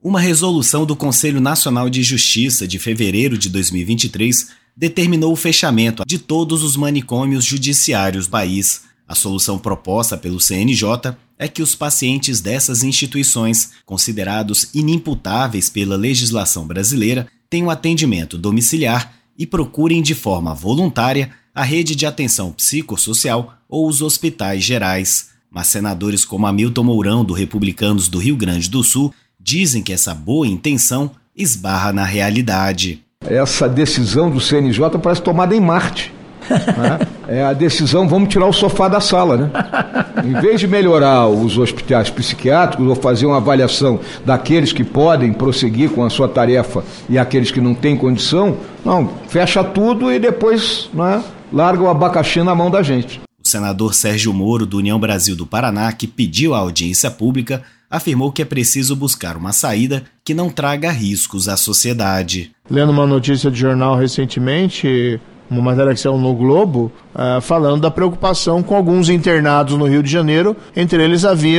Uma resolução do Conselho Nacional de Justiça de fevereiro de 2023 determinou o fechamento de todos os manicômios judiciários do país. A solução proposta pelo CNJ é que os pacientes dessas instituições, considerados inimputáveis pela legislação brasileira, tenham atendimento domiciliar e procurem de forma voluntária a rede de atenção psicossocial ou os hospitais gerais. Mas senadores como Hamilton Mourão, do Republicanos do Rio Grande do Sul, dizem que essa boa intenção esbarra na realidade. Essa decisão do CNJ parece tomada em Marte. Né? É a decisão, vamos tirar o sofá da sala, né? Em vez de melhorar os hospitais psiquiátricos ou fazer uma avaliação daqueles que podem prosseguir com a sua tarefa e aqueles que não têm condição, não, fecha tudo e depois, né, larga o abacaxi na mão da gente. O senador Sérgio Moro, do União Brasil do Paraná, que pediu a audiência pública, afirmou que é preciso buscar uma saída que não traga riscos à sociedade. Lendo uma notícia de jornal recentemente, uma matéria que saiu no Globo, falando da preocupação com alguns internados no Rio de Janeiro. Entre eles havia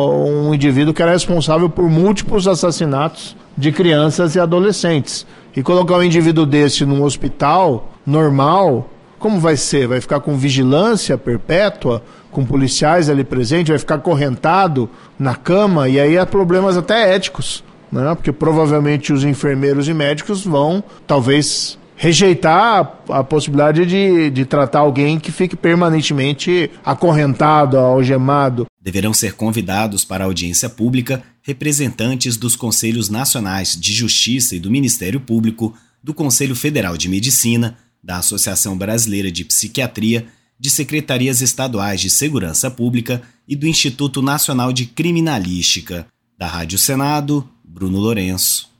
um indivíduo que era responsável por múltiplos assassinatos de crianças e adolescentes. E colocar um indivíduo desse num hospital normal, como vai ser? Vai ficar com vigilância perpétua, com policiais ali presentes, vai ficar acorrentado na cama, e aí há problemas até éticos, né? Porque provavelmente os enfermeiros e médicos vão, talvez, rejeitar a possibilidade de tratar alguém que fique permanentemente acorrentado, algemado. Deverão ser convidados para a audiência pública representantes dos Conselhos Nacionais de Justiça e do Ministério Público, do Conselho Federal de Medicina, da Associação Brasileira de Psiquiatria, de Secretarias Estaduais de Segurança Pública e do Instituto Nacional de Criminalística. Da Rádio Senado, Bruno Lourenço.